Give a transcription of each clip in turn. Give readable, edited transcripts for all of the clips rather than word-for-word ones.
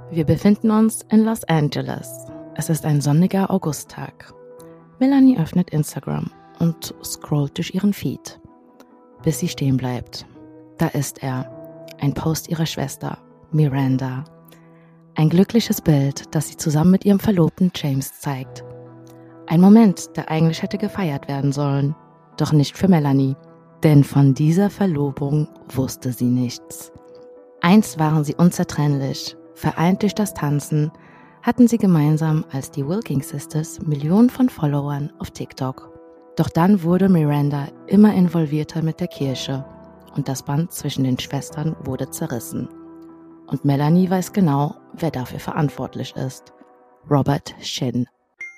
Wir befinden uns in Los Angeles. Es ist ein sonniger Augusttag. Melanie öffnet Instagram und scrollt durch ihren Feed, bis sie stehen bleibt. Da ist er, ein Post ihrer Schwester, Miranda. Ein glückliches Bild, das sie zusammen mit ihrem Verlobten James zeigt. Ein Moment, der eigentlich hätte gefeiert werden sollen, doch nicht für Melanie. Denn von dieser Verlobung wusste sie nichts. Einst waren sie unzertrennlich, vereint durch das Tanzen, hatten sie gemeinsam als die Wilkins Sisters Millionen von Followern auf TikTok. Doch dann wurde Miranda immer involvierter mit der Kirche und das Band zwischen den Schwestern wurde zerrissen. Und Melanie weiß genau, wer dafür verantwortlich ist. Robert Shinn.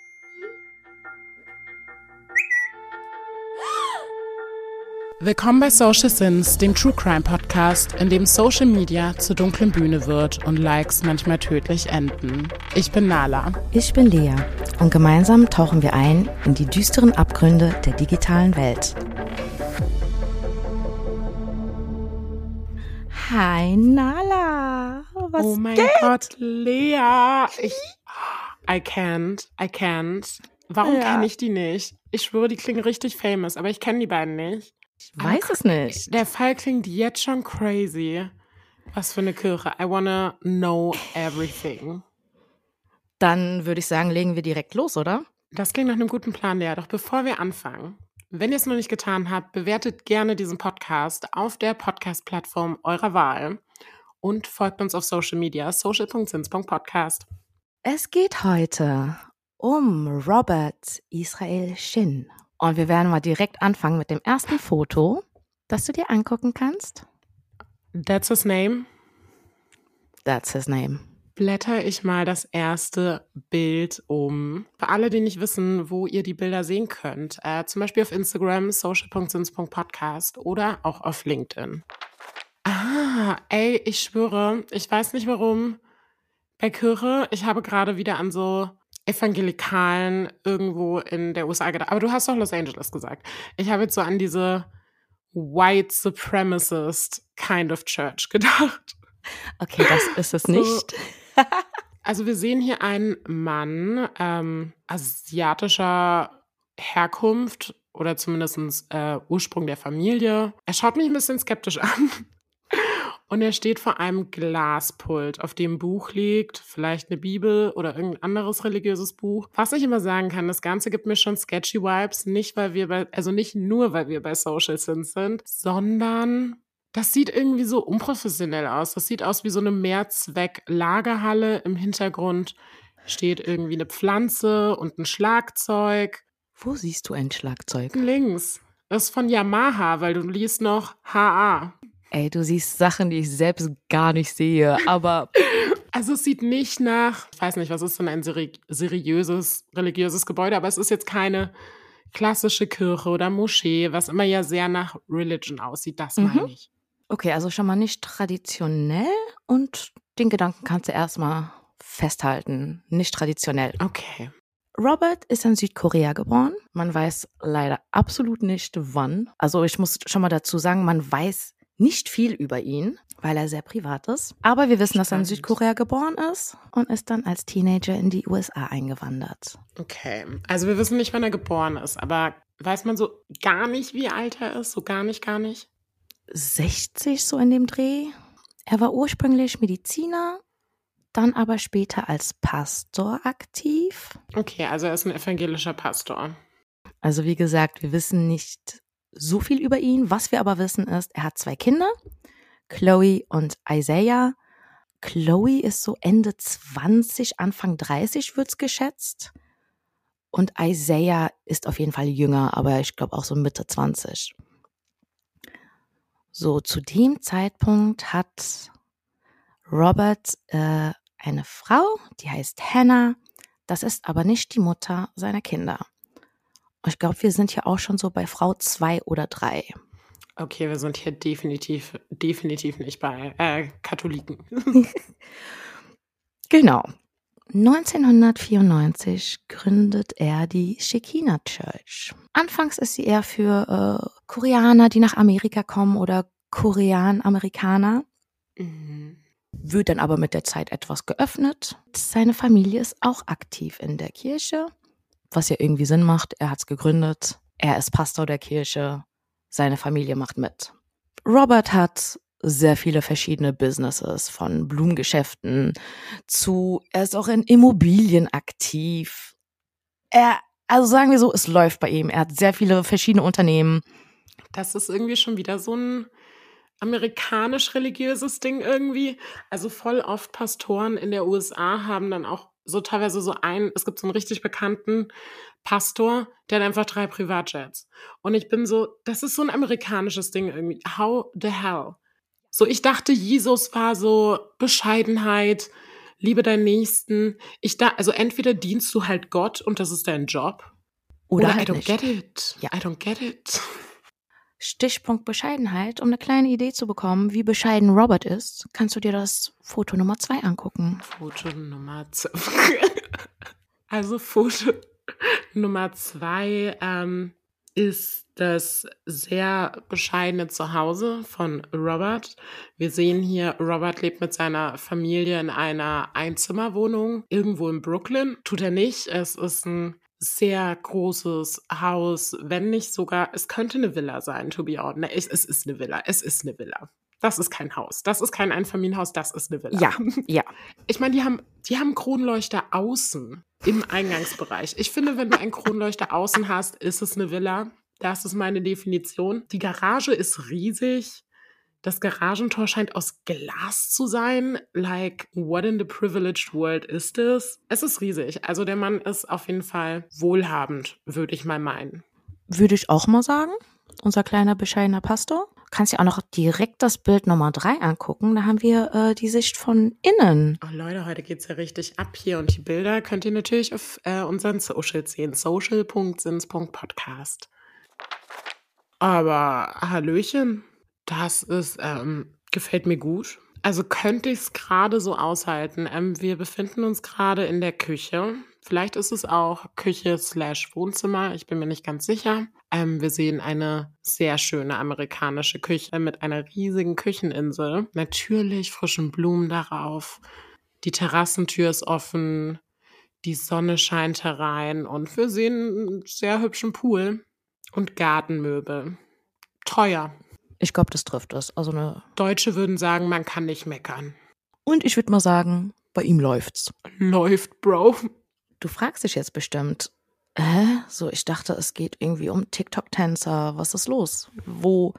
Willkommen bei Social Sins, dem True Crime Podcast, in dem Social Media zur dunklen Bühne wird und Likes manchmal tödlich enden. Ich bin Nala. Ich bin Lea und gemeinsam tauchen wir ein in die düsteren Abgründe der digitalen Welt. Hi Nala, was oh mein geht? Gott, Lea. I can't. Warum kenne ich die nicht? Ich schwöre, die klingen richtig famous, aber ich kenne die beiden nicht. Ich weiß es nicht. Der Fall klingt jetzt schon crazy. Was für eine Kirche. I wanna know everything. Dann würde ich sagen, legen wir direkt los, oder? Das klingt nach einem guten Plan, Lea. Doch bevor wir anfangen, wenn ihr es noch nicht getan habt, bewertet gerne diesen Podcast auf der Podcast-Plattform eurer Wahl und folgt uns auf Social Media, social.sins.podcast. Es geht heute um Robert Israel Shinn. Und wir werden mal direkt anfangen mit dem ersten Foto, das du dir angucken kannst. That's his name. That's his name. Blätter ich mal das erste Bild um. Für alle, die nicht wissen, wo ihr die Bilder sehen könnt, zum Beispiel auf Instagram, social.sins.podcast oder auch auf LinkedIn. Ich schwöre, ich weiß nicht warum, bei Kirche, ich habe gerade wieder an so Evangelikalen irgendwo in der USA gedacht. Aber du hast doch Los Angeles gesagt. Ich habe jetzt so an diese White Supremacist kind of Church gedacht. Okay, das ist es nicht. Also wir sehen hier einen Mann asiatischer Herkunft oder zumindest Ursprung der Familie. Er schaut mich ein bisschen skeptisch an. Und er steht vor einem Glaspult, auf dem ein Buch liegt, vielleicht eine Bibel oder irgendein anderes religiöses Buch. Was ich immer sagen kann, das Ganze gibt mir schon sketchy Vibes, nicht nur, weil wir bei Social Sins sind, sondern das sieht irgendwie so unprofessionell aus. Das sieht aus wie so eine Mehrzweck-Lagerhalle. Im Hintergrund steht irgendwie eine Pflanze und ein Schlagzeug. Wo siehst du ein Schlagzeug? Links. Das ist von Yamaha, weil du liest noch HA. Ey, du siehst Sachen, die ich selbst gar nicht sehe, aber... Also es sieht nicht nach, ich weiß nicht, was ist denn ein seriöses, religiöses Gebäude, aber es ist jetzt keine klassische Kirche oder Moschee, was immer ja sehr nach Religion aussieht, das meine ich. Okay, also schon mal nicht traditionell und den Gedanken kannst du erstmal festhalten, nicht traditionell. Okay. Robert ist in Südkorea geboren. Man weiß leider absolut nicht wann. Also ich muss schon mal dazu sagen, man weiß nicht viel über ihn, weil er sehr privat ist. Aber wir wissen, dass er in Südkorea geboren ist und ist dann als Teenager in die USA eingewandert. Okay, also wir wissen nicht, wann er geboren ist, aber weiß man so gar nicht, wie alt er ist? So gar nicht? 60 so in dem Dreh. Er war ursprünglich Mediziner, dann aber später als Pastor aktiv. Okay, also er ist ein evangelischer Pastor. Also wie gesagt, wir wissen nicht so viel über ihn. Was wir aber wissen ist, er hat 2 Kinder, Chloe und Isaiah. Chloe ist so Ende 20, Anfang 30 wird's geschätzt. Und Isaiah ist auf jeden Fall jünger, aber ich glaube auch so Mitte 20. So, zu dem Zeitpunkt hat Robert eine Frau, die heißt Hannah. Das ist aber nicht die Mutter seiner Kinder. Ich glaube, wir sind hier auch schon so bei Frau 2 oder 3. Okay, wir sind hier definitiv nicht bei Katholiken. Genau. 1994 gründet er die Shekinah Church. Anfangs ist sie eher für Koreaner, die nach Amerika kommen oder Korean-Amerikaner. Mhm. wird dann aber mit der Zeit etwas geöffnet. Seine Familie ist auch aktiv in der Kirche, was ja irgendwie Sinn macht. Er hat es gegründet, er ist Pastor der Kirche, seine Familie macht mit. Robert hat sehr viele verschiedene Businesses, von Blumengeschäften er ist auch in Immobilien aktiv. Also sagen wir so, es läuft bei ihm. Er hat sehr viele verschiedene Unternehmen. Das ist irgendwie schon wieder so ein amerikanisch-religiöses Ding irgendwie. Also voll oft Pastoren in der USA haben dann auch so teilweise es gibt so einen richtig bekannten Pastor, der hat einfach 3 Privatjets. Und ich bin so, das ist so ein amerikanisches Ding irgendwie. How the hell? So, ich dachte, Jesus war so Bescheidenheit, liebe deinen Nächsten. Also entweder dienst du halt Gott und das ist dein Job. Oder I halt don't nicht. get it. Ja. I don't get it. Stichpunkt Bescheidenheit, um eine kleine Idee zu bekommen, wie bescheiden Robert ist, kannst du dir das Foto Nummer 2 angucken. Foto Nummer 2. Also Foto Nummer 2 ist das sehr bescheidene Zuhause von Robert. Wir sehen hier, Robert lebt mit seiner Familie in einer Einzimmerwohnung irgendwo in Brooklyn. Tut er nicht. Es ist ein sehr großes Haus, wenn nicht sogar, es könnte eine Villa sein, to be honest. Es ist eine Villa. Es ist eine Villa. Das ist kein Haus. Das ist kein Einfamilienhaus. Das ist eine Villa. Ja. Ich meine, die haben Kronleuchter außen im Eingangsbereich. Ich finde, wenn du einen Kronleuchter außen hast, ist es eine Villa. Das ist meine Definition. Die Garage ist riesig. Das Garagentor scheint aus Glas zu sein. Like, what in the privileged world is this? Es ist riesig. Also der Mann ist auf jeden Fall wohlhabend, würde ich mal meinen. Würde ich auch mal sagen. Unser kleiner, bescheidener Pastor. Kannst dir auch noch direkt das Bild Nummer 3 angucken. Da haben wir die Sicht von innen. Oh Leute, heute geht's ja richtig ab hier. Und die Bilder könnt ihr natürlich auf unseren Socials sehen. social.sins.podcast. Aber Hallöchen, das ist, gefällt mir gut. Also könnte ich es gerade so aushalten. Wir befinden uns gerade in der Küche. Vielleicht ist es auch Küche/Wohnzimmer. Ich bin mir nicht ganz sicher. Wir sehen eine sehr schöne amerikanische Küche mit einer riesigen Kücheninsel. Natürlich frischen Blumen darauf. Die Terrassentür ist offen. Die Sonne scheint herein. Und wir sehen einen sehr hübschen Pool und Gartenmöbel. Teuer. Ich glaube, das trifft es. Also Deutsche würden sagen, man kann nicht meckern. Und ich würde mal sagen, bei ihm läuft's. Läuft, Bro. Du fragst dich jetzt bestimmt, so, ich dachte, es geht irgendwie um TikTok-Tänzer. Was ist los? Wo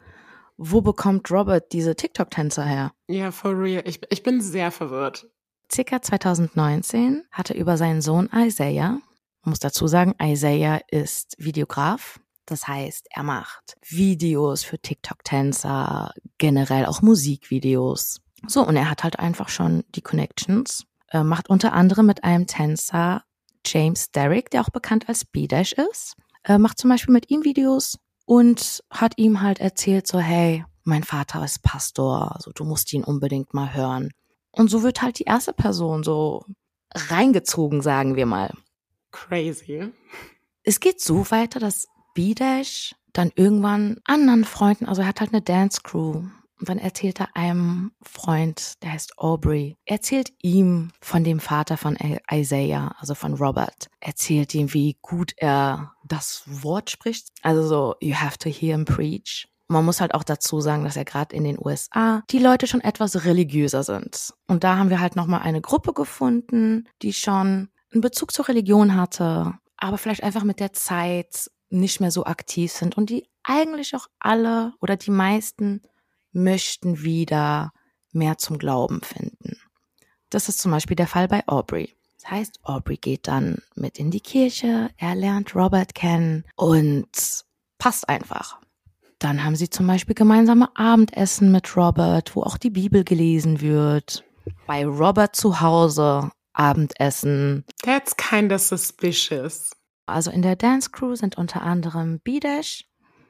bekommt Robert diese TikTok-Tänzer her? Ja, for real. Ich bin sehr verwirrt. Circa 2019 hat er über seinen Sohn Isaiah, man muss dazu sagen, Isaiah ist Videograf. Das heißt, er macht Videos für TikTok-Tänzer, generell auch Musikvideos. So, und er hat halt einfach schon die Connections. Macht unter anderem mit einem Tänzer James Derrick, der auch bekannt als B-Dash ist. Macht zum Beispiel mit ihm Videos und hat ihm halt erzählt so, hey, mein Vater ist Pastor, also du musst ihn unbedingt mal hören. Und so wird halt die erste Person so reingezogen, sagen wir mal. Crazy. Es geht so weiter, dass B-Dash dann irgendwann anderen Freunden, also er hat halt eine Dance-Crew, und dann erzählt er einem Freund, der heißt Aubrey, erzählt ihm von dem Vater von Isaiah, also von Robert, erzählt ihm, wie gut er das Wort spricht, also so, you have to hear him preach. Man muss halt auch dazu sagen, dass ja gerade in den USA die Leute schon etwas religiöser sind. Und da haben wir halt nochmal eine Gruppe gefunden, die schon einen Bezug zur Religion hatte, aber vielleicht einfach mit der Zeit nicht mehr so aktiv sind und die eigentlich auch alle oder die meisten möchten wieder mehr zum Glauben finden. Das ist zum Beispiel der Fall bei Aubrey. Das heißt, Aubrey geht dann mit in die Kirche, er lernt Robert kennen und passt einfach. Dann haben sie zum Beispiel gemeinsame Abendessen mit Robert, wo auch die Bibel gelesen wird. Bei Robert zu Hause Abendessen. That's kinda suspicious. Also in der Dance Crew sind unter anderem B-Dash,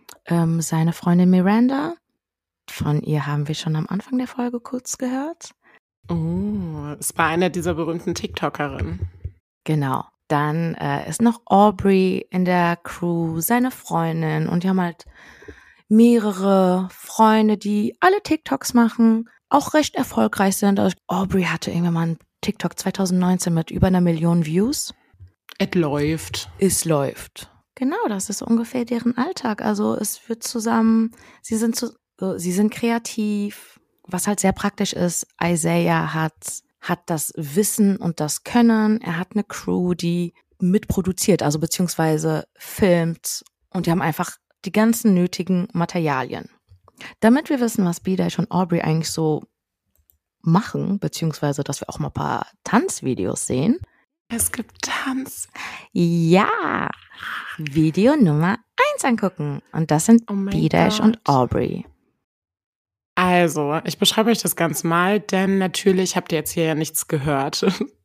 seine Freundin Miranda. Von ihr haben wir schon am Anfang der Folge kurz gehört. Oh, es war eine dieser berühmten TikTokerinnen. Genau. Dann ist noch Aubrey in der Crew, seine Freundin. Und die haben halt mehrere Freunde, die alle TikToks machen. auch recht erfolgreich sind. Also Aubrey hatte irgendwann mal einen TikTok 2019 mit über 1 Million Views. Es läuft. Es läuft. Genau, das ist ungefähr deren Alltag. Also es wird zusammen, sie sind kreativ, was halt sehr praktisch ist. Isaiah hat das Wissen und das Können. Er hat eine Crew, die mitproduziert, also beziehungsweise filmt, und die haben einfach die ganzen nötigen Materialien. Damit wir wissen, was B-Dash und Aubrey eigentlich so machen, beziehungsweise dass wir auch mal ein paar Tanzvideos sehen. Es gibt Tanz. Ja, Video Nummer 1 angucken. Und das sind B-Dash und Aubrey. Also, ich beschreibe euch das ganz mal, denn natürlich habt ihr jetzt hier ja nichts gehört.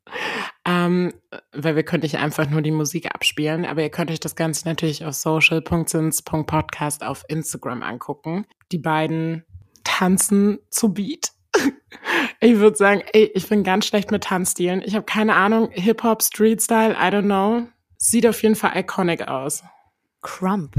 Weil wir können nicht einfach nur die Musik abspielen, aber ihr könnt euch das Ganze natürlich auf social.sins.podcast auf Instagram angucken. Die beiden tanzen zu Beat. Ich würde sagen, ich bin ganz schlecht mit Tanzstilen. Ich habe keine Ahnung, Hip-Hop, Street-Style, I don't know. Sieht auf jeden Fall iconic aus. Crump.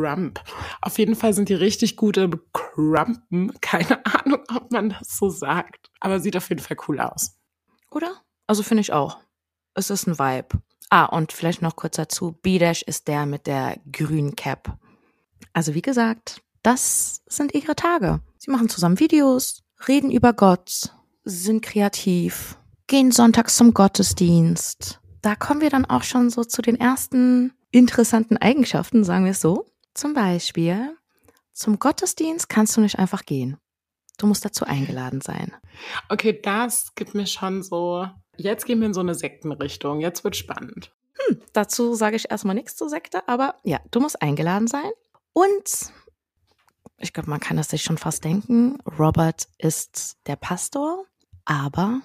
Auf jeden Fall sind die richtig gute Crumpen. Keine Ahnung, ob man das so sagt. Aber sieht auf jeden Fall cool aus. Oder? Also finde ich auch. Es ist ein Vibe. Und vielleicht noch kurz dazu. B-Dash ist der mit der grünen Cap. Also wie gesagt, das sind ihre Tage. Sie machen zusammen Videos, reden über Gott, sind kreativ, gehen sonntags zum Gottesdienst. Da kommen wir dann auch schon so zu den ersten interessanten Eigenschaften, sagen wir es so. Zum Beispiel, zum Gottesdienst kannst du nicht einfach gehen. Du musst dazu eingeladen sein. Okay, das gibt mir schon so, jetzt gehen wir in so eine Sektenrichtung, jetzt wird spannend. Dazu sage ich erstmal nichts zur Sekte, aber ja, du musst eingeladen sein. Und ich glaube, man kann das sich schon fast denken, Robert ist der Pastor, aber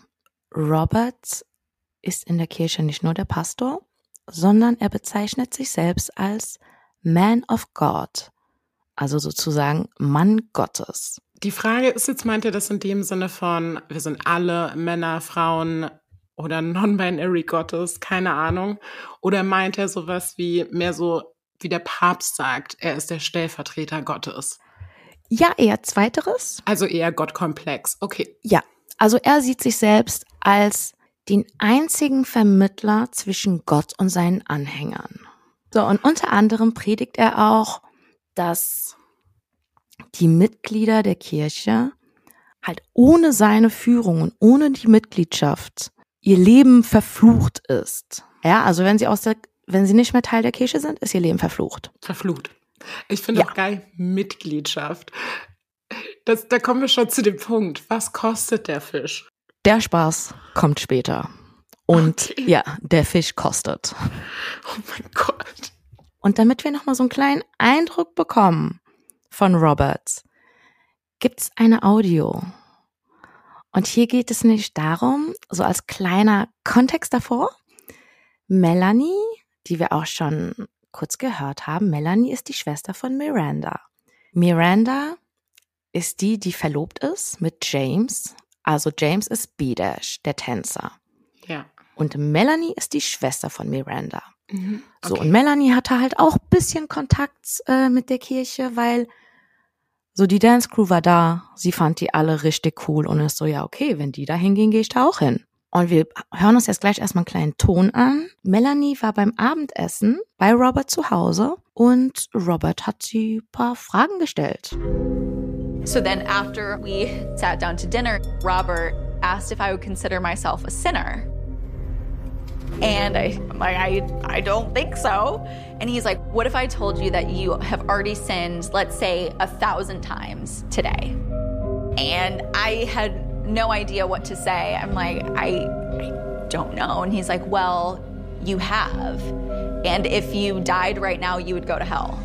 Robert ist in der Kirche nicht nur der Pastor, sondern er bezeichnet sich selbst als Man of God, also sozusagen Mann Gottes. Die Frage ist jetzt, meint er das in dem Sinne von, wir sind alle Männer, Frauen oder non-binary Gottes, keine Ahnung, oder meint er sowas wie, mehr so, wie der Papst sagt, er ist der Stellvertreter Gottes? Ja, eher zweiteres. Also eher Gottkomplex, okay. Ja, also er sieht sich selbst als den einzigen Vermittler zwischen Gott und seinen Anhängern. So, und unter anderem predigt er auch, dass die Mitglieder der Kirche halt ohne seine Führung und ohne die Mitgliedschaft ihr Leben verflucht ist. Ja, also wenn sie nicht mehr Teil der Kirche sind, ist ihr Leben verflucht. Verflucht. Ich finde auch geil, Mitgliedschaft. Da kommen wir schon zu dem Punkt. Was kostet der Fisch? Der Spaß kommt später. Und ja, der Fisch kostet. Oh mein Gott. Und damit wir nochmal so einen kleinen Eindruck bekommen von Robert, gibt's eine Audio. Und hier geht es nicht darum, so als kleiner Kontext davor, Melanie, die wir auch schon kurz gehört haben, Melanie ist die Schwester von Miranda. Miranda ist die verlobt ist mit James. Also James ist B-Dash, der Tänzer. Ja. Und Melanie ist die Schwester von Miranda. Okay. So, und Melanie hatte halt auch ein bisschen Kontakt mit der Kirche, weil so die Dance Crew war da, sie fand die alle richtig cool und ist so, ja okay, wenn die da hingehen, gehe ich da auch hin. Und wir hören uns jetzt gleich erstmal einen kleinen Ton an. Melanie war beim Abendessen bei Robert zu Hause und Robert hat sie ein paar Fragen gestellt. So then after we sat down to dinner, Robert asked if I would consider myself a sinner. And I'm like, I don't think so. And he's like, what if I told you that you have already sinned, let's say 1,000 times today? And I had no idea what to say. I'm like, I don't know. And he's like, well, you have. And if you died right now, you would go to hell.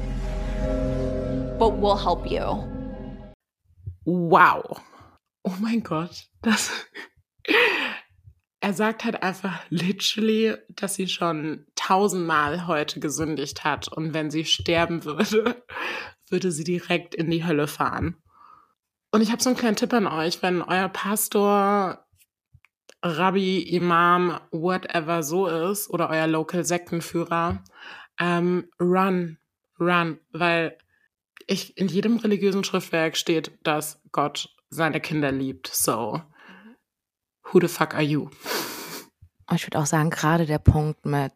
But we'll help you. Wow. Oh mein Gott. Er sagt halt einfach literally, dass sie schon 1000-mal heute gesündigt hat und wenn sie sterben würde, würde sie direkt in die Hölle fahren. Und ich habe so einen kleinen Tipp an euch, wenn euer Pastor, Rabbi, Imam, whatever so ist oder euer Local Sektenführer, run, weil in jedem religiösen Schriftwerk steht, dass Gott seine Kinder liebt. So, who the fuck are you? Und ich würde auch sagen, gerade der Punkt mit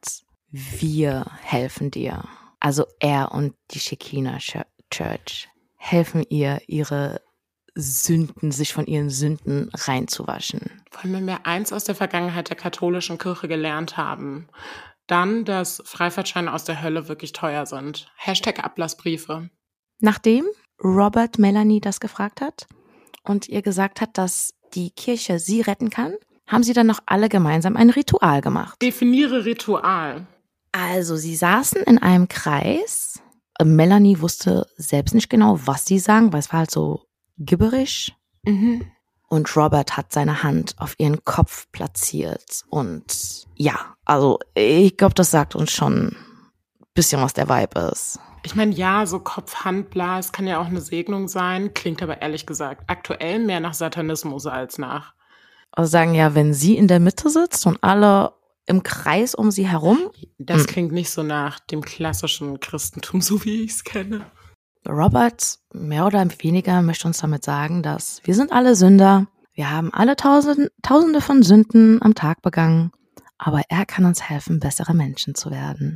wir helfen dir. Also er und die Shekinah Church helfen ihr, ihre Sünden, sich von ihren Sünden reinzuwaschen. Vor allem, wenn wir eins aus der Vergangenheit der katholischen Kirche gelernt haben, dann, dass Freifahrtscheine aus der Hölle wirklich teuer sind. #Ablassbriefe. Nachdem Robert Melanie das gefragt hat und ihr gesagt hat, dass die Kirche sie retten kann, haben sie dann noch alle gemeinsam ein Ritual gemacht. Definiere Ritual. Also sie saßen in einem Kreis. Melanie wusste selbst nicht genau, was sie sagen, weil es war halt so gibberisch. Mhm. Und Robert hat seine Hand auf ihren Kopf platziert. Und ja, also ich glaube, das sagt uns schon ein bisschen, was der Vibe ist. Ich meine, ja, so Kopf-Hand-Blas kann ja auch eine Segnung sein, klingt aber ehrlich gesagt aktuell mehr nach Satanismus als nach. Also sagen ja, wenn sie in der Mitte sitzt und alle im Kreis um sie herum. Das klingt nicht so nach dem klassischen Christentum, so wie ich es kenne. Robert, mehr oder weniger, möchte uns damit sagen, dass wir sind alle Sünder. Wir haben alle Tausende von Sünden am Tag begangen. Aber er kann uns helfen, bessere Menschen zu werden.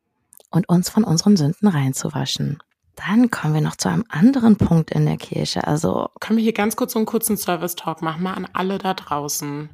Und uns von unseren Sünden reinzuwaschen. Dann kommen wir noch zu einem anderen Punkt in der Kirche. Also können wir hier ganz kurz so einen kurzen Service-Talk machen, mal an alle da draußen.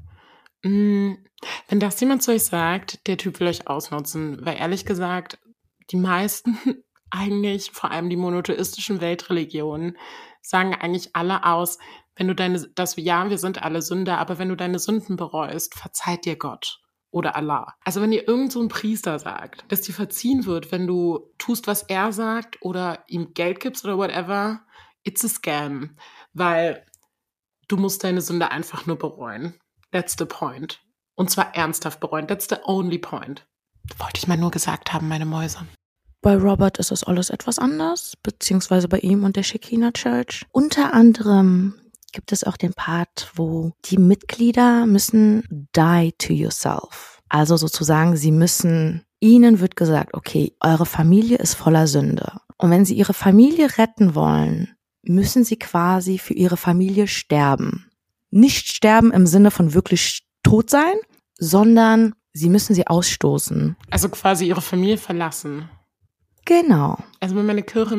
Wenn das jemand zu euch sagt, der Typ will euch ausnutzen, weil ehrlich gesagt, die meisten eigentlich, vor allem die monotheistischen Weltreligionen, sagen eigentlich alle aus, wenn du wir sind alle Sünder, aber wenn du deine Sünden bereust, verzeiht dir Gott. Oder Allah. Also wenn dir irgend so ein Priester sagt, dass dir verziehen wird, wenn du tust, was er sagt oder ihm Geld gibst oder whatever, it's a scam. Weil du musst deine Sünde einfach nur bereuen. That's the point. Und zwar ernsthaft bereuen. That's the only point. Wollte ich mal nur gesagt haben, meine Mäuse. Bei Robert ist das alles etwas anders, beziehungsweise bei ihm und der Shekinah Church. Unter anderem gibt es auch den Part, wo die Mitglieder müssen die to yourself. Also sozusagen, ihnen wird gesagt, okay, eure Familie ist voller Sünde. Und wenn sie ihre Familie retten wollen, müssen sie quasi für ihre Familie sterben. Nicht sterben im Sinne von wirklich tot sein, sondern sie müssen sie ausstoßen. Also quasi ihre Familie verlassen. Genau. Also wenn meine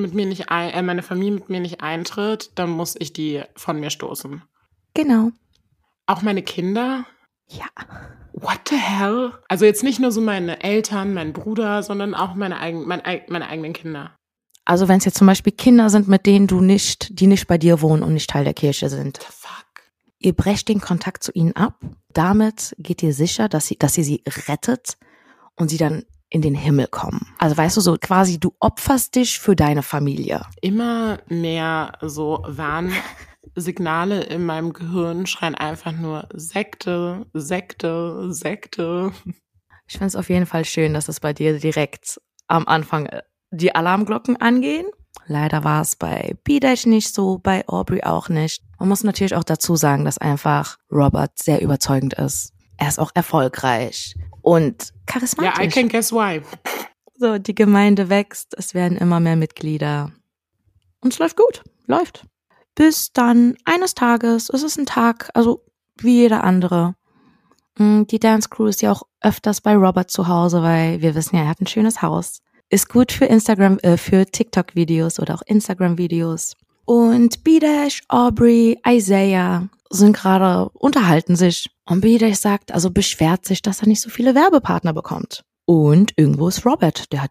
meine Familie mit mir nicht eintritt, dann muss ich die von mir stoßen. Genau. Auch meine Kinder? Ja. What the hell? Also jetzt nicht nur so meine Eltern, mein Bruder, sondern auch meine eigenen Kinder. Also wenn es jetzt zum Beispiel Kinder sind, mit denen die nicht bei dir wohnen und nicht Teil der Kirche sind. The fuck? Ihr brecht den Kontakt zu ihnen ab. Damit geht ihr sicher, dass ihr sie rettet und sie dann in den Himmel kommen. Also weißt du, so quasi du opferst dich für deine Familie. Immer mehr so Warnsignale in meinem Gehirn schreien einfach nur Sekte, Sekte, Sekte. Ich finde es auf jeden Fall schön, dass es bei dir direkt am Anfang die Alarmglocken angehen. Leider war es bei B-Dash nicht so, bei Aubrey auch nicht. Man muss natürlich auch dazu sagen, dass einfach Robert sehr überzeugend ist. Er ist auch erfolgreich und charismatisch. Ja, I can guess why. So, die Gemeinde wächst, es werden immer mehr Mitglieder. Und es läuft gut, läuft. Bis dann eines Tages, es ist ein Tag, also wie jeder andere. Die Dance Crew ist ja auch öfters bei Robert zu Hause, weil wir wissen ja, er hat ein schönes Haus. Ist gut für für TikTok-Videos oder auch Instagram-Videos. Und B-Dash, Aubrey, Isaiah unterhalten sich. Und B-Dash beschwert sich, dass er nicht so viele Werbepartner bekommt. Und irgendwo ist Robert, der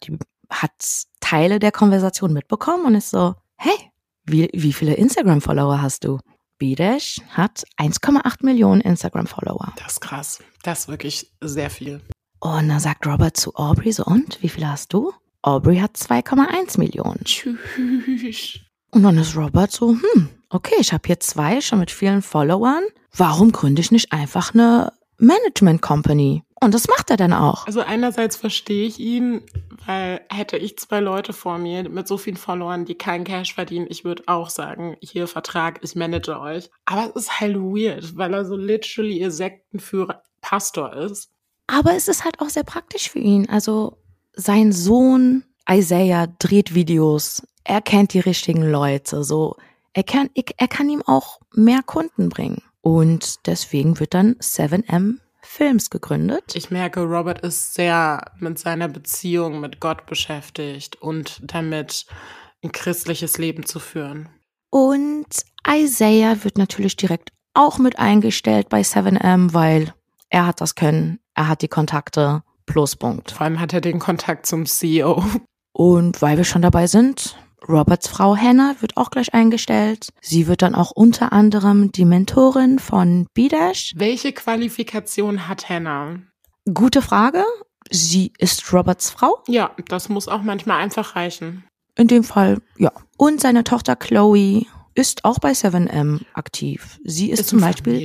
hat Teile der Konversation mitbekommen und ist so, hey, wie viele Instagram-Follower hast du? B-Dash hat 1,8 Millionen Instagram-Follower. Das ist krass. Das ist wirklich sehr viel. Und dann sagt Robert zu Aubrey so, und wie viele hast du? Aubrey hat 2,1 Millionen. Tschüss. Und dann ist Robert so, okay, ich habe hier 2 schon mit vielen Followern. Warum gründe ich nicht einfach eine Management-Company? Und das macht er dann auch. Also einerseits verstehe ich ihn, weil hätte ich 2 Leute vor mir mit so vielen Followern, die keinen Cash verdienen, ich würde auch sagen, hier Vertrag, ich manage euch. Aber es ist halt weird, weil er so literally ihr Sektenführer Pastor ist. Aber es ist halt auch sehr praktisch für ihn. Also sein Sohn Isaiah dreht Videos. Er kennt die richtigen Leute. So, er kann ihm auch mehr Kunden bringen. Und deswegen wird dann 7M Films gegründet. Ich merke, Robert ist sehr mit seiner Beziehung mit Gott beschäftigt und damit ein christliches Leben zu führen. Und Isaiah wird natürlich direkt auch mit eingestellt bei 7M, weil er hat das Können, er hat die Kontakte, Pluspunkt. Vor allem hat er den Kontakt zum CEO. Und weil wir schon dabei sind, Roberts Frau Hannah wird auch gleich eingestellt. Sie wird dann auch unter anderem die Mentorin von B-Dash. Welche Qualifikation hat Hannah? Gute Frage. Sie ist Roberts Frau. Ja, das muss auch manchmal einfach reichen. In dem Fall, ja. Und seine Tochter Chloe ist auch bei 7M aktiv. Sie ist zum Beispiel...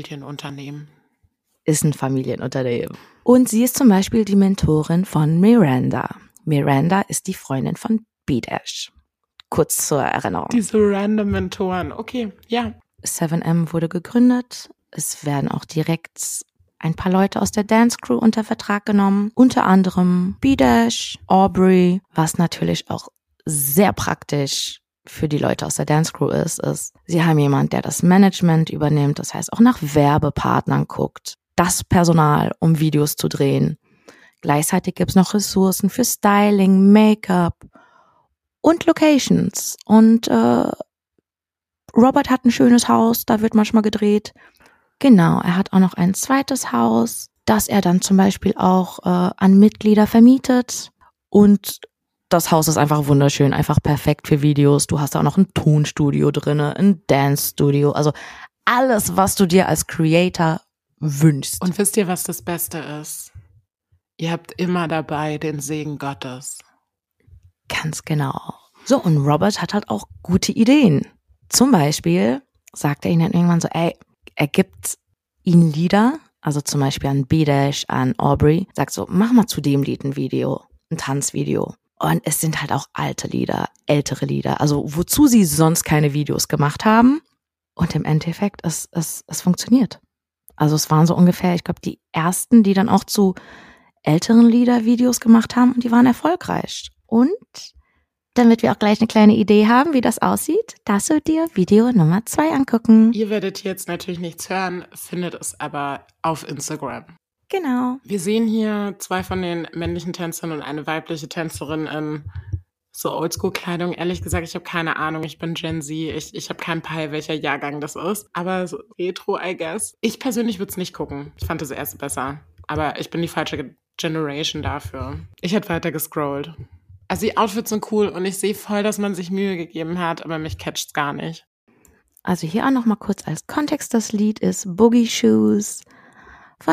Ist ein Familienunternehmen. Und sie ist zum Beispiel die Mentorin von Miranda. Miranda ist die Freundin von B-Dash. Kurz zur Erinnerung. Diese random Mentoren, okay, ja. 7M wurde gegründet. Es werden auch direkt ein paar Leute aus der Dance Crew unter Vertrag genommen. Unter anderem B-Dash, Aubrey, was natürlich auch sehr praktisch für die Leute aus der Dance Crew ist, sie haben jemanden, der das Management übernimmt, das heißt auch nach Werbepartnern guckt, das Personal, um Videos zu drehen. Gleichzeitig gibt's noch Ressourcen für Styling, Make-up und Locations. Und Robert hat ein schönes Haus, da wird manchmal gedreht. Genau, er hat auch noch ein zweites Haus, das er dann zum Beispiel auch an Mitglieder vermietet. Und das Haus ist einfach wunderschön, einfach perfekt für Videos. Du hast da auch noch ein Tonstudio drinne, ein Dance-Studio. Also alles, was du dir als Creator wünschst. Und wisst ihr, was das Beste ist? Ihr habt immer dabei den Segen Gottes. Ganz genau. So, und Robert hat halt auch gute Ideen. Zum Beispiel sagt er ihnen dann irgendwann so, er gibt ihnen Lieder, also zum Beispiel an B-Dash, an Aubrey, sagt so, mach mal zu dem Lied ein Video, ein Tanzvideo. Und es sind halt auch alte Lieder, ältere Lieder, also wozu sie sonst keine Videos gemacht haben. Und im Endeffekt, es funktioniert. Also es waren so ungefähr, ich glaube, die ersten, die dann auch zu älteren Lieder-Videos gemacht haben und die waren erfolgreich. Und damit wir auch gleich eine kleine Idee haben, wie das aussieht, darfst du dir Video Nummer 2 angucken. Ihr werdet jetzt natürlich nichts hören, findet es aber auf Instagram. Genau. Wir sehen hier 2 von den männlichen Tänzern und eine weibliche Tänzerin in so Oldschool-Kleidung. Ehrlich gesagt, ich habe keine Ahnung. Ich bin Gen Z. Ich habe keinen Peil, welcher Jahrgang das ist. Aber so Retro, I guess. Ich persönlich würde es nicht gucken. Ich fand das erste besser. Aber ich bin die falsche Generation dafür. Ich hätte weiter gescrollt. Also die Outfits sind cool und ich sehe voll, dass man sich Mühe gegeben hat, aber mich catcht's gar nicht. Also hier auch noch mal kurz als Kontext, das Lied ist Boogie Shoes von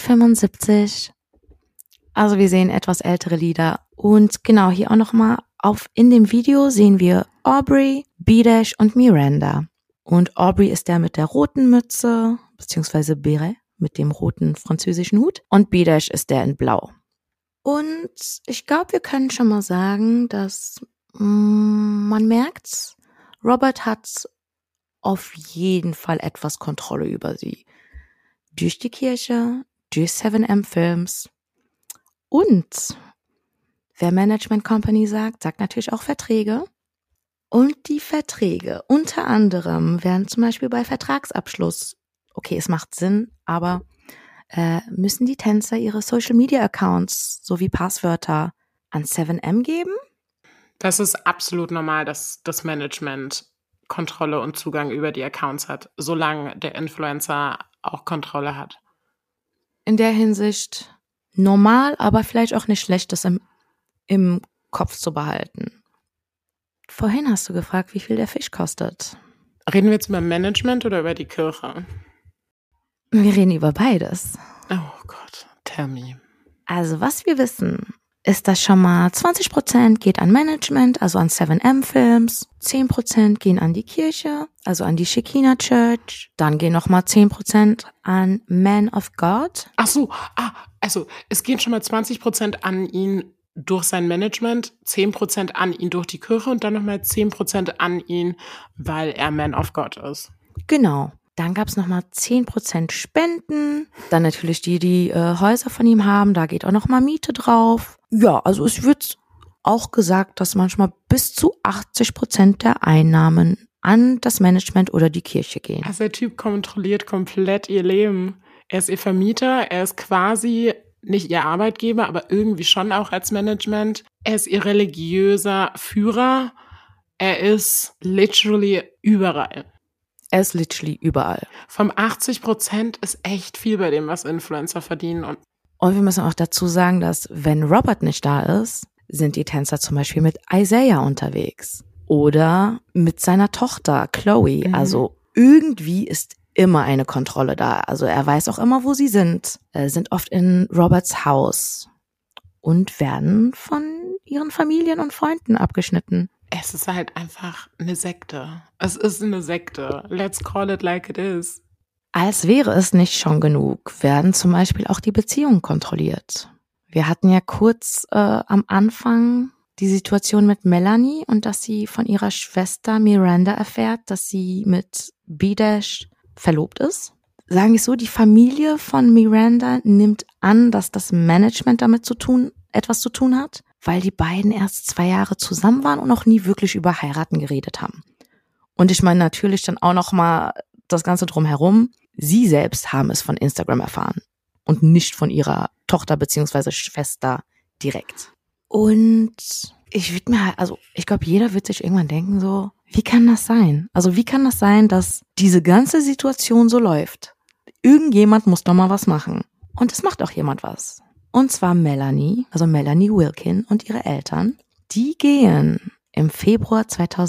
1975. Also wir sehen etwas ältere Lieder. Und genau, hier auch noch mal in dem Video sehen wir Aubrey, B-Dash und Miranda. Und Aubrey ist der mit der roten Mütze, beziehungsweise Beret, mit dem roten französischen Hut. Und B-Dash ist der in Blau. Und ich glaube, wir können schon mal sagen, dass man merkt, Robert hat auf jeden Fall etwas Kontrolle über sie. Durch die Kirche, durch 7M Films und wer Management Company sagt natürlich auch Verträge. Und die Verträge unter anderem werden zum Beispiel bei Vertragsabschluss, okay, es macht Sinn, aber müssen die Tänzer ihre Social-Media-Accounts sowie Passwörter an 7M geben? Das ist absolut normal, dass das Management Kontrolle und Zugang über die Accounts hat, solange der Influencer auch Kontrolle hat. In der Hinsicht normal, aber vielleicht auch nicht schlecht, das im Kopf zu behalten. Vorhin hast du gefragt, wie viel der Fisch kostet. Reden wir jetzt über Management oder über die Kirche? Wir reden über beides. Oh Gott, tell me. Also was wir wissen, ist, dass schon mal 20% geht an Management, also an 7M Films, 10% gehen an die Kirche, also an die Shekinah Church, dann gehen nochmal 10% an Man of God. Ach so, also es gehen schon mal 20% an ihn durch sein Management, 10% an ihn durch die Kirche und dann nochmal 10% an ihn, weil er Man of God ist. Genau. Dann gab's nochmal 10% Spenden. Dann natürlich die Häuser von ihm haben. Da geht auch nochmal Miete drauf. Ja, also es wird auch gesagt, dass manchmal bis zu 80% der Einnahmen an das Management oder die Kirche gehen. Also der Typ kontrolliert komplett ihr Leben. Er ist ihr Vermieter, er ist quasi nicht ihr Arbeitgeber, aber irgendwie schon auch als Management. Er ist ihr religiöser Führer. Er ist literally überall. Er ist literally überall. Vom 80% ist echt viel bei dem, was Influencer verdienen. Und wir müssen auch dazu sagen, dass wenn Robert nicht da ist, sind die Tänzer zum Beispiel mit Isaiah unterwegs. Oder mit seiner Tochter Chloe. Also irgendwie ist immer eine Kontrolle da. Also er weiß auch immer, wo sie sind oft in Roberts Haus und werden von ihren Familien und Freunden abgeschnitten. Es ist halt einfach eine Sekte. Es ist eine Sekte. Let's call it like it is. Als wäre es nicht schon genug, werden zum Beispiel auch die Beziehungen kontrolliert. Wir hatten ja kurz am Anfang die Situation mit Melanie und dass sie von ihrer Schwester Miranda erfährt, dass sie mit B-Dash verlobt ist. Sagen wir es so, die Familie von Miranda nimmt an, dass das Management damit etwas zu tun hat, weil die beiden erst 2 Jahre zusammen waren und noch nie wirklich über Heiraten geredet haben. Und ich meine natürlich dann auch noch mal das Ganze drumherum. Sie selbst haben es von Instagram erfahren und nicht von ihrer Tochter bzw. Schwester direkt. Und ich glaube, jeder wird sich irgendwann denken so, wie kann das sein? Also wie kann das sein, dass diese ganze Situation so läuft? Irgendjemand muss doch mal was machen. Und es macht auch jemand was. Und zwar Melanie Wilkin und ihre Eltern. Die gehen im Februar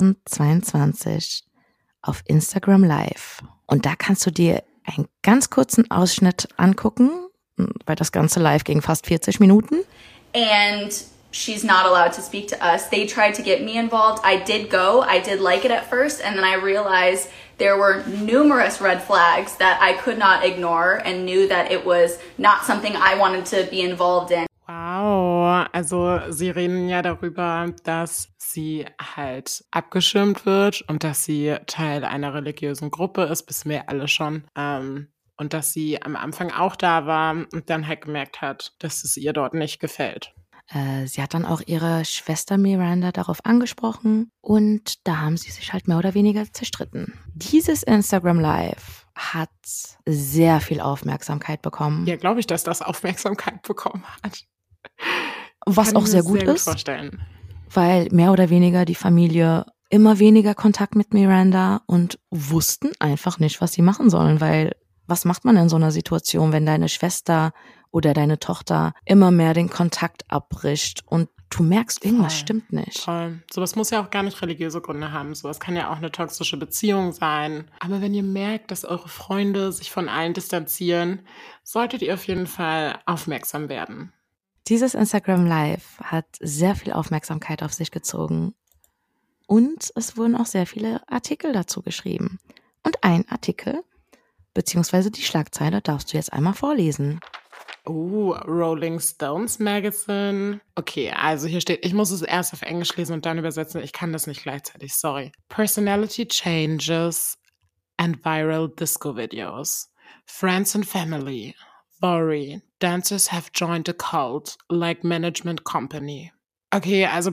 2022 auf Instagram Live. Und da kannst du dir einen ganz kurzen Ausschnitt angucken, weil das ganze Live ging fast 40 Minuten. And she's not allowed to speak to us. They tried to get me involved. I did go. I did like it at first, and then I realized there were numerous red flags that I could not ignore and knew that it was not something I wanted to be involved in. Wow, also sie reden ja darüber, dass sie halt abgeschirmt wird und dass sie Teil einer religiösen Gruppe ist, wissen wir alle schon. Und dass sie am Anfang auch da war und dann halt gemerkt hat, dass es ihr dort nicht gefällt. Sie hat dann auch ihre Schwester Miranda darauf angesprochen und da haben sie sich halt mehr oder weniger zerstritten. Dieses Instagram Live hat sehr viel Aufmerksamkeit bekommen. Ja, glaube ich, dass das Aufmerksamkeit bekommen hat. Was auch sehr gut ist, vorstellen. Weil mehr oder weniger die Familie immer weniger Kontakt mit Miranda und wussten einfach nicht, was sie machen sollen, weil was macht man in so einer Situation, wenn deine Schwester oder deine Tochter immer mehr den Kontakt abbricht und du merkst, irgendwas stimmt nicht. Voll. Sowas muss ja auch gar nicht religiöse Gründe haben. Sowas kann ja auch eine toxische Beziehung sein. Aber wenn ihr merkt, dass eure Freunde sich von allen distanzieren, solltet ihr auf jeden Fall aufmerksam werden. Dieses Instagram Live hat sehr viel Aufmerksamkeit auf sich gezogen. Und es wurden auch sehr viele Artikel dazu geschrieben. Und ein Artikel, beziehungsweise die Schlagzeile, darfst du jetzt einmal vorlesen. Rolling Stones Magazine. Okay, also hier steht, ich muss es erst auf Englisch lesen und dann übersetzen. Ich kann das nicht gleichzeitig, sorry. Personality changes and viral disco videos. Friends and family. Worry. Dancers have joined a cult, like management company. Okay, also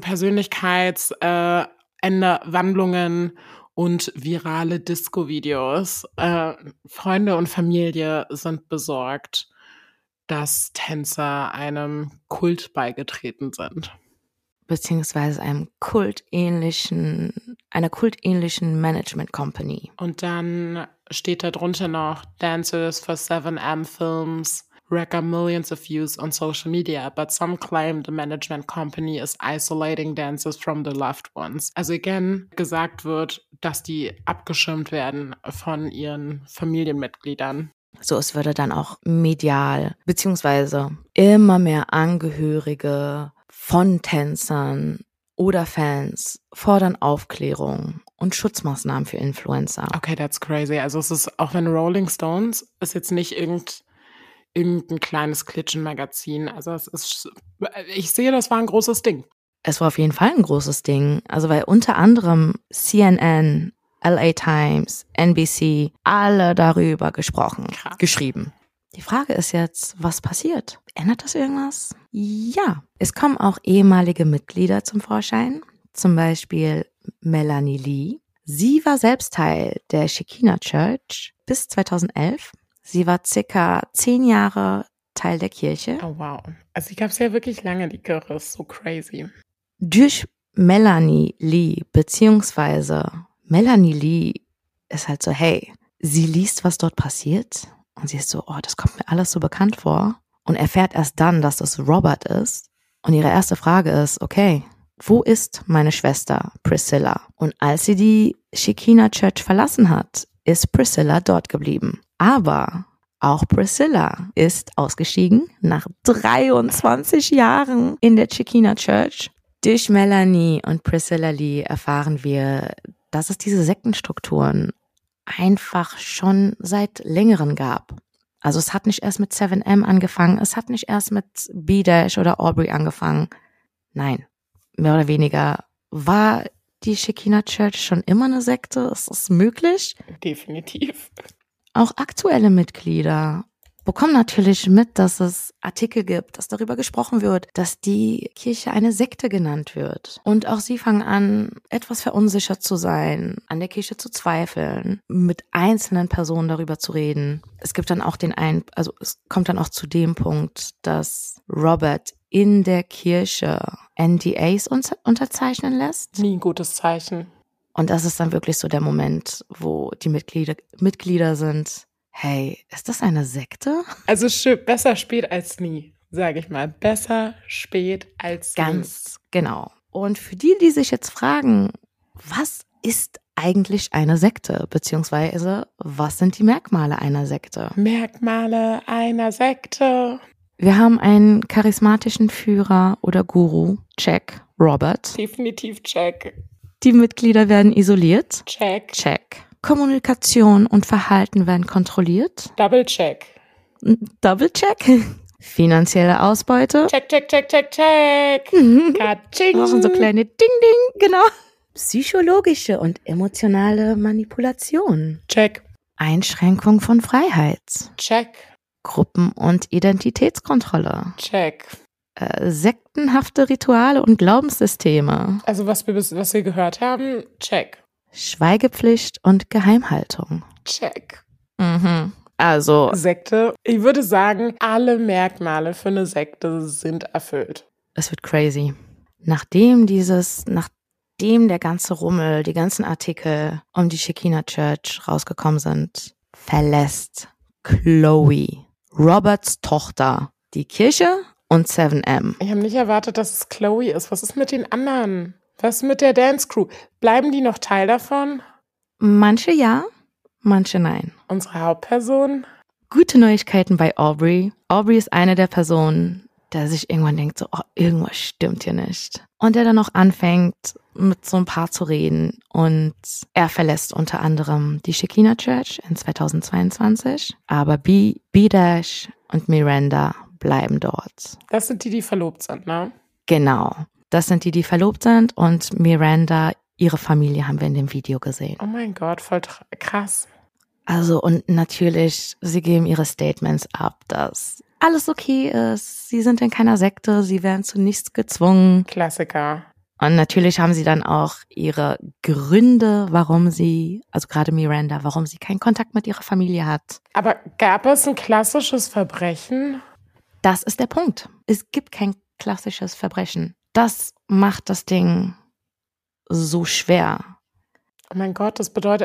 Persönlichkeitswandlungen und virale Disco-Videos. Freunde und Familie sind besorgt, dass Tänzer einem Kult beigetreten sind. Beziehungsweise einer kultähnlichen Management Company. Und dann steht da drunter noch Dancers for 7am Films record millions of views on social media, but some claim the management company is isolating dancers from the loved ones. Also again, gesagt wird, dass die abgeschirmt werden von ihren Familienmitgliedern. So, es würde dann auch medial, beziehungsweise immer mehr Angehörige von Tänzern oder Fans fordern Aufklärung und Schutzmaßnahmen für Influencer. Okay, that's crazy. Also es ist, auch wenn Rolling Stones ist jetzt nicht irgendein kleines Klitschenmagazin. Also ich sehe, das war ein großes Ding. Es war auf jeden Fall ein großes Ding. Also weil unter anderem CNN, LA Times, NBC, alle darüber geschrieben. Die Frage ist jetzt, was passiert? Ändert das irgendwas? Ja, es kommen auch ehemalige Mitglieder zum Vorschein. Zum Beispiel Melanie Lee. Sie war selbst Teil der Shekinah Church bis 2011. Sie war circa 10 Jahre Teil der Kirche. Oh wow. Also die gab es ja wirklich lange, die Kirche. Ist so crazy. Durch Melanie Lee, beziehungsweise Melanie Lee ist halt so, hey, sie liest, was dort passiert und sie ist so, oh, das kommt mir alles so bekannt vor und erfährt erst dann, dass das Robert ist und ihre erste Frage ist, okay, wo ist meine Schwester Priscilla? Und als sie die Shekinah Church verlassen hat, ist Priscilla dort geblieben. Aber auch Priscilla ist ausgestiegen nach 23 Jahren in der Shekinah Church. Durch Melanie und Priscilla Lee erfahren wir, dass es diese Sektenstrukturen einfach schon seit längerem gab. Also es hat nicht erst mit 7M angefangen, es hat nicht erst mit B-Dash oder Aubrey angefangen. Nein, mehr oder weniger war die Shekinah Church schon immer eine Sekte. Ist das möglich? Definitiv. Auch aktuelle Mitglieder bekommen natürlich mit, dass es Artikel gibt, dass darüber gesprochen wird, dass die Kirche eine Sekte genannt wird. Und auch sie fangen an, etwas verunsichert zu sein, an der Kirche zu zweifeln, mit einzelnen Personen darüber zu reden. Es gibt dann auch es kommt dann auch zu dem Punkt, dass Robert in der Kirche NDAs unterzeichnen lässt. Nie ein gutes Zeichen. Und das ist dann wirklich so der Moment, wo die Mitglieder sind, hey, ist das eine Sekte? Also besser spät als nie, sage ich mal. Besser spät als nie. Ganz genau. Und für die sich jetzt fragen, was ist eigentlich eine Sekte? Beziehungsweise, was sind die Merkmale einer Sekte? Merkmale einer Sekte. Wir haben einen charismatischen Führer oder Guru, check, Robert. Definitiv check. Die Mitglieder werden isoliert. Check. Check. Kommunikation und Verhalten werden kontrolliert. Double check. Double check. Finanzielle Ausbeute. Check, check, check, check, check. Katsching. Machen so kleine Ding-Ding, genau. Psychologische und emotionale Manipulation. Check. Einschränkung von Freiheit. Check. Gruppen- und Identitätskontrolle. Check. Sektenhafte Rituale und Glaubenssysteme. Also was wir gehört haben, check. Schweigepflicht und Geheimhaltung. Check. Also Sekte. Ich würde sagen, alle Merkmale für eine Sekte sind erfüllt. es wird crazy. Nachdem der ganze Rummel, die ganzen Artikel um die Shekinah Church rausgekommen sind, verlässt Chloe, Roberts Tochter, die Kirche und 7M. Ich habe nicht erwartet, dass es Chloe ist. Was ist mit den anderen? Was ist mit der Dance Crew? Bleiben die noch Teil davon? Manche ja, manche nein. Unsere Hauptperson? Gute Neuigkeiten bei Aubrey. Aubrey ist eine der Personen, der sich irgendwann denkt, so, oh, irgendwas stimmt hier nicht. Und der dann auch anfängt, mit so ein paar zu reden. Und er verlässt unter anderem die Shekinah Church in 2022. Aber B-Dash und Miranda bleiben dort. Das sind die verlobt sind, ne? Genau. Das sind die verlobt sind. Und Miranda, ihre Familie, haben wir in dem Video gesehen. Oh mein Gott, voll krass. Also, und natürlich, sie geben ihre Statements ab, dass alles okay ist. Sie sind in keiner Sekte, sie werden zu nichts gezwungen. Klassiker. Und natürlich haben sie dann auch ihre Gründe, warum sie, also gerade Miranda, warum sie keinen Kontakt mit ihrer Familie hat. Aber gab es ein klassisches Verbrechen? Das ist der Punkt. Es gibt kein klassisches Verbrechen. Das macht das Ding so schwer. Oh mein Gott, das bedeutet,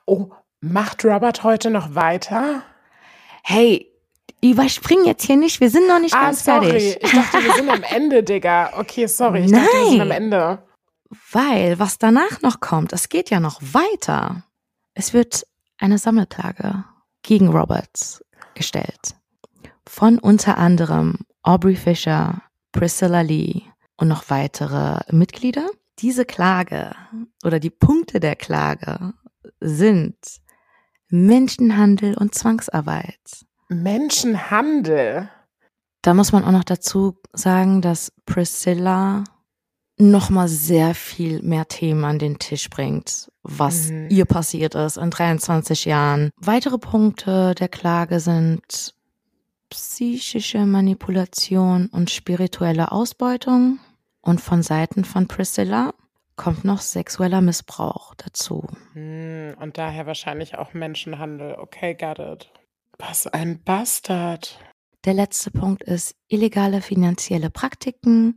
macht Robert heute noch weiter? Hey, überspring jetzt hier nicht, wir sind noch nicht ganz fertig. Ich dachte, wir sind am Ende, Digga. Okay, sorry, ich dachte, wir sind am Ende. Weil, was danach noch kommt, es geht ja noch weiter. Es wird eine Sammelklage gegen Roberts gestellt. Von unter anderem Aubrey Fisher, Priscilla Lee und noch weitere Mitglieder. Diese Klage oder die Punkte der Klage sind Menschenhandel und Zwangsarbeit. Menschenhandel? Da muss man auch noch dazu sagen, dass Priscilla nochmal sehr viel mehr Themen an den Tisch bringt, was ihr passiert ist in 23 Jahren. Weitere Punkte der Klage sind psychische Manipulation und spirituelle Ausbeutung und von Seiten von Priscilla kommt noch sexueller Missbrauch dazu. Und daher wahrscheinlich auch Menschenhandel. Okay, got it. Was ein Bastard. Der letzte Punkt ist illegale finanzielle Praktiken,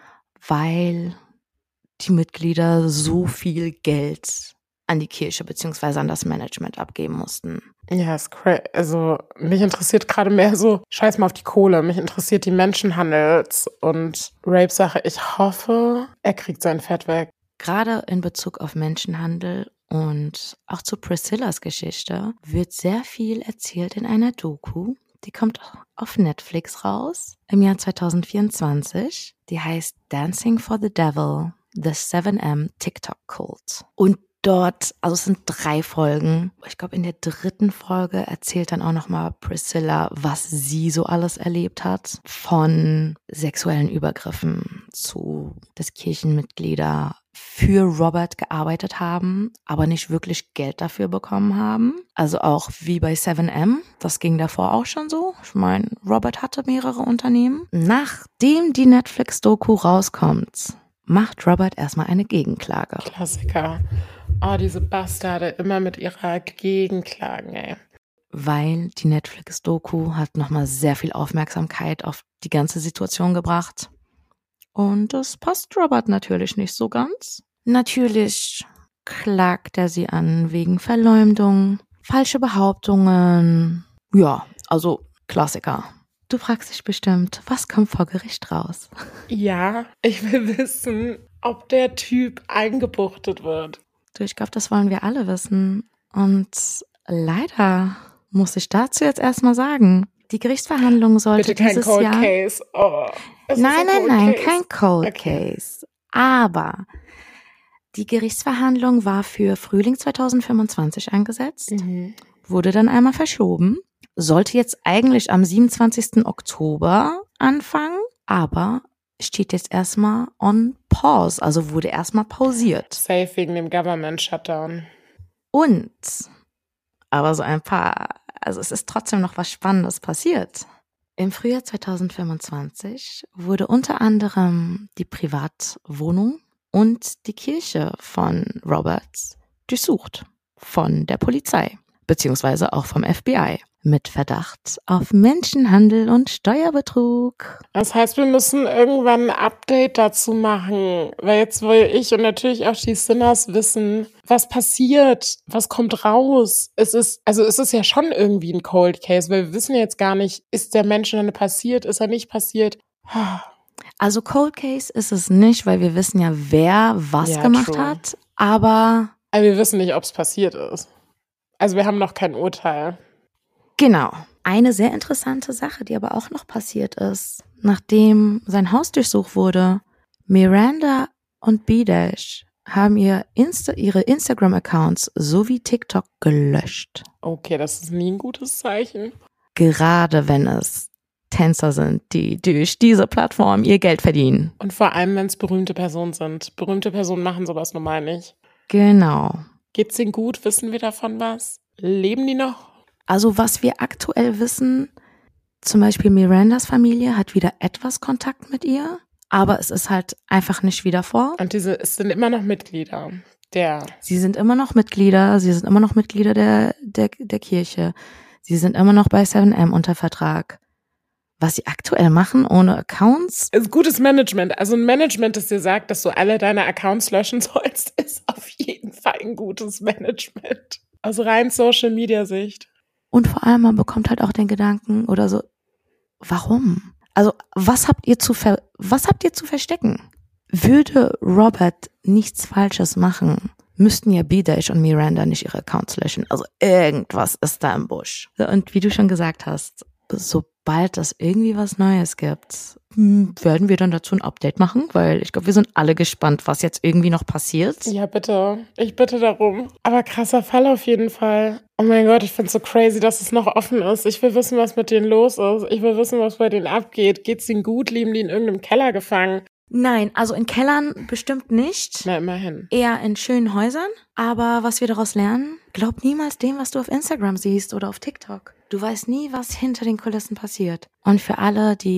weil die Mitglieder so viel Geld an die Kirche bzw. an das Management abgeben mussten. Ja, ist crazy. Also mich interessiert gerade mehr so, scheiß mal auf die Kohle, mich interessiert die Menschenhandels- und Rape-Sache. Ich hoffe, er kriegt sein Fett weg. Gerade in Bezug auf Menschenhandel und auch zu Priscillas Geschichte wird sehr viel erzählt in einer Doku. Die kommt auf Netflix raus im Jahr 2024. Die heißt Dancing for the Devil, The 7M TikTok Cult. Und dort, also es sind 3 Folgen. Ich glaube, in der 3. Folge erzählt dann auch nochmal Priscilla, was sie so alles erlebt hat. Von sexuellen Übergriffen zu, dass Kirchenmitglieder für Robert gearbeitet haben, aber nicht wirklich Geld dafür bekommen haben. Also auch wie bei 7M, das ging davor auch schon so. Ich meine, Robert hatte mehrere Unternehmen. Nachdem die Netflix-Doku rauskommt, macht Robert erstmal eine Gegenklage. Klassiker. Oh, diese Bastarde immer mit ihrer Gegenklagen, ey. Weil die Netflix-Doku hat nochmal sehr viel Aufmerksamkeit auf die ganze Situation gebracht. Und das passt Robert natürlich nicht so ganz. Natürlich klagt er sie an wegen Verleumdung, falsche Behauptungen. Ja, also Klassiker. Du fragst dich bestimmt, was kommt vor Gericht raus? Ja, ich will wissen, ob der Typ eingebuchtet wird. Du, ich glaube, das wollen wir alle wissen. Und leider muss ich dazu jetzt erstmal sagen, die Gerichtsverhandlung sollte Bitte kein dieses Cold Jahr... Case. Oh, Nein, kein Cold Case. Aber die Gerichtsverhandlung war für Frühling 2025 angesetzt, wurde dann einmal verschoben, sollte jetzt eigentlich am 27. Oktober anfangen, aber steht jetzt erstmal on pause, also wurde erstmal pausiert. Safe wegen dem Government Shutdown. Und, aber so ein paar, also es ist trotzdem noch was Spannendes passiert. Im Frühjahr 2025 wurde unter anderem die Privatwohnung und die Kirche von Roberts durchsucht von der Polizei, beziehungsweise auch vom FBI, mit Verdacht auf Menschenhandel und Steuerbetrug. Das heißt, wir müssen irgendwann ein Update dazu machen, weil jetzt will ich und natürlich auch die Sinners wissen, was passiert, was kommt raus. Es ist ja schon irgendwie ein Cold Case, weil wir wissen jetzt gar nicht, ist der Menschenhandel passiert, ist er nicht passiert. Also Cold Case ist es nicht, weil wir wissen ja, wer was gemacht hat, aber wir wissen nicht, ob es passiert ist. Also wir haben noch kein Urteil. Genau. Eine sehr interessante Sache, die aber auch noch passiert ist, nachdem sein Haus durchsucht wurde. Miranda und B-Dash haben ihre Instagram-Accounts sowie TikTok gelöscht. Okay, das ist nie ein gutes Zeichen. Gerade wenn es Tänzer sind, die durch diese Plattform ihr Geld verdienen. Und vor allem, wenn es berühmte Personen sind. Berühmte Personen machen sowas normal nicht. Genau. Geht's denen gut? Wissen wir davon was? Leben die noch? Also was wir aktuell wissen, zum Beispiel Mirandas Familie hat wieder etwas Kontakt mit ihr, aber es ist halt einfach nicht wie davor. Und es sind immer noch Mitglieder Sie sind immer noch Mitglieder, der Kirche. Sie sind immer noch bei 7M unter Vertrag. Was sie aktuell machen ohne Accounts? Ist gutes Management. Also ein Management, das dir sagt, dass du alle deine Accounts löschen sollst, ist auf jeden Fall ein gutes Management. Aus rein Social-Media-Sicht. Und vor allem, man bekommt halt auch den Gedanken oder so, warum? Also, was habt ihr zu verstecken? Würde Robert nichts Falsches machen, müssten ja B-Dash und Miranda nicht ihre Accounts löschen. Also irgendwas ist da im Busch. Und wie du schon gesagt hast, sobald es irgendwie was Neues gibt, werden wir dann dazu ein Update machen, weil ich glaube, wir sind alle gespannt, was jetzt irgendwie noch passiert. Ja, bitte. Ich bitte darum. Aber krasser Fall auf jeden Fall. Oh mein Gott, ich find's so crazy, dass es noch offen ist. Ich will wissen, was mit denen los ist. Ich will wissen, was bei denen abgeht. Geht's denen gut? Leben die in irgendeinem Keller gefangen? Nein, also in Kellern bestimmt nicht. Na, immerhin. Eher in schönen Häusern. Aber was wir daraus lernen, glaub niemals dem, was du auf Instagram siehst oder auf TikTok. Du weißt nie, was hinter den Kulissen passiert. Und für alle, die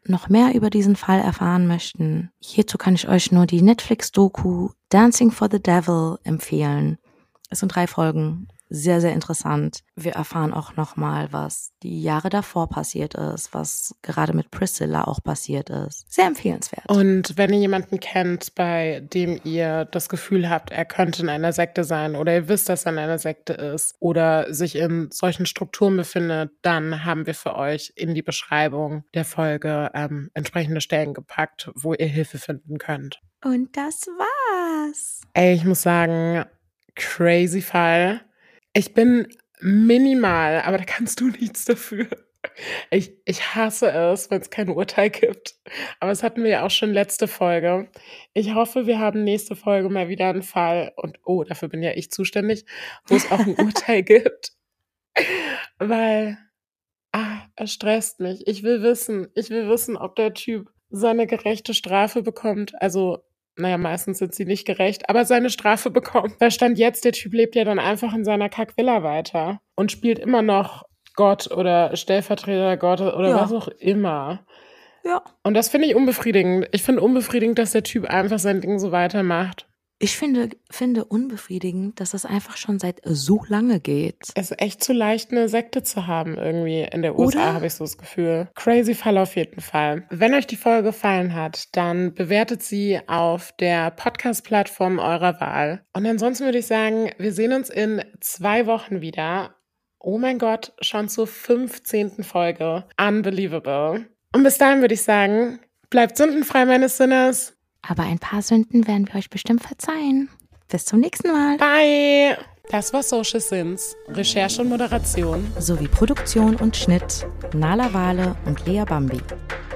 noch mehr über diesen Fall erfahren möchten, hierzu kann ich euch nur die Netflix-Doku Dancing for the Devil empfehlen. Es sind 3 Folgen. Sehr, sehr interessant. Wir erfahren auch nochmal, was die Jahre davor passiert ist, was gerade mit Priscilla auch passiert ist. Sehr empfehlenswert. Und wenn ihr jemanden kennt, bei dem ihr das Gefühl habt, er könnte in einer Sekte sein oder ihr wisst, dass er in einer Sekte ist oder sich in solchen Strukturen befindet, dann haben wir für euch in die Beschreibung der Folge entsprechende Stellen gepackt, wo ihr Hilfe finden könnt. Und das war's. Ey, ich muss sagen, crazy Fall. Ich bin minimal, aber da kannst du nichts dafür. Ich hasse es, wenn es kein Urteil gibt. Aber das hatten wir ja auch schon letzte Folge. Ich hoffe, wir haben nächste Folge mal wieder einen Fall. Und dafür bin ja ich zuständig, wo es auch ein Urteil gibt. Weil, es stresst mich. Ich will wissen, ob der Typ seine gerechte Strafe bekommt. Also, naja, meistens sind sie nicht gerecht, aber seine Strafe bekommt. Da stand jetzt, der Typ lebt ja dann einfach in seiner Kackvilla weiter und spielt immer noch Gott oder Stellvertreter Gott oder was auch immer. Ja. Und das finde ich unbefriedigend. Ich finde unbefriedigend, dass der Typ einfach sein Ding so weitermacht. Ich finde unbefriedigend, dass es einfach schon seit so lange geht. Es ist echt zu leicht, eine Sekte zu haben irgendwie in der USA, habe ich so das Gefühl. Crazy Fall auf jeden Fall. Wenn euch die Folge gefallen hat, dann bewertet sie auf der Podcast-Plattform eurer Wahl. Und ansonsten würde ich sagen, wir sehen uns in 2 Wochen wieder. Oh mein Gott, schon zur 15. Folge. Unbelievable. Und bis dahin würde ich sagen, bleibt sündenfrei, meine Sinners. Aber ein paar Sünden werden wir euch bestimmt verzeihen. Bis zum nächsten Mal. Bye. Das war Social Sins, Recherche und Moderation sowie Produktion und Schnitt Nala Wale und Lea Bambi.